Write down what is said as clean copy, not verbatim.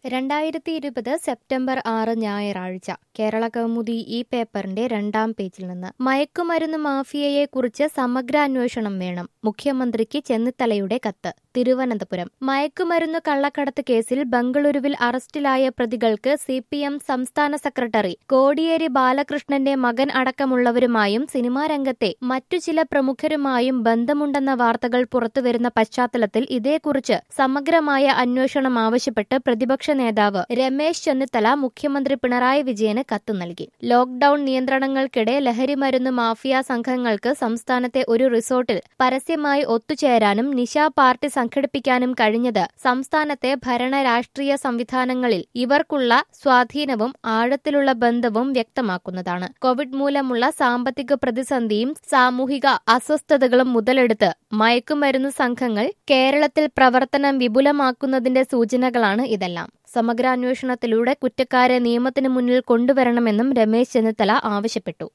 2020 September 6 ഞായറാഴ്ച കേരള കൗമുദി ഈ പേപ്പറിന്റെ 2-ാം പേജിൽ നിന്ന് മയക്കുമരുന്ന് മാഫിയയെക്കുറിച്ച് സമഗ്ര അന്വേഷണം വേണം മുഖ്യമന്ത്രിക്ക് ചെന്നിത്തലയുടെ കത്ത്. തിരുവനന്തപുരം മയക്കുമരുന്ന് കള്ളക്കടത്ത് കേസിൽ ബംഗളൂരുവിൽ അറസ്റ്റിലായ പ്രതികൾക്ക് CPM സംസ്ഥാന സെക്രട്ടറി കോടിയേരി ബാലകൃഷ്ണന്റെ മകൻ അടക്കമുള്ളവരുമായും സിനിമാ രംഗത്തെ മറ്റു ചില പ്രമുഖരുമായും ബന്ധമുണ്ടെന്ന വാർത്തകൾ പുറത്തുവരുന്ന പശ്ചാത്തലത്തിൽ ഇതേക്കുറിച്ച് സമഗ്രമായ അന്വേഷണം ആവശ്യപ്പെട്ട് പ്രതിപക്ഷ നേതാവ് രമേശ് ചെന്നിത്തല മുഖ്യമന്ത്രി പിണറായി വിജയന് കത്ത് നൽകി. ലോക്ഡൌൺ നിയന്ത്രണങ്ങൾക്കിടെ ലഹരിമരുന്ന് മാഫിയ സംഘങ്ങൾക്ക് സംസ്ഥാനത്തെ ഒരു റിസോർട്ടിൽ പരസ്യമായി ഒത്തുചേരാനും നിശാ പാർട്ടി സംഘടിപ്പിക്കാനും കഴിഞ്ഞത് സംസ്ഥാനത്തെ ഭരണ രാഷ്ട്രീയ സംവിധാനങ്ങളിൽ ഇവർക്കുള്ള സ്വാധീനവും ആഴത്തിലുള്ള ബന്ധവും വ്യക്തമാക്കുന്നതാണ്. കോവിഡ് മൂലമുള്ള സാമ്പത്തിക പ്രതിസന്ധിയും സാമൂഹിക അസ്വസ്ഥതകളും മുതലെടുത്ത് മയക്കുമരുന്ന് സംഘങ്ങൾ കേരളത്തിൽ പ്രവർത്തനം വിപുലമാക്കുന്നതിന്റെ സൂചനകളാണ് ഇതെല്ലാം. സമഗ്ര അന്വേഷണത്തിലൂടെ കുറ്റക്കാരെ നിയമത്തിന് മുന്നിൽ കൊണ്ടുവരണമെന്നും രമേശ് ചെന്നിത്തല ആവശ്യപ്പെട്ടു.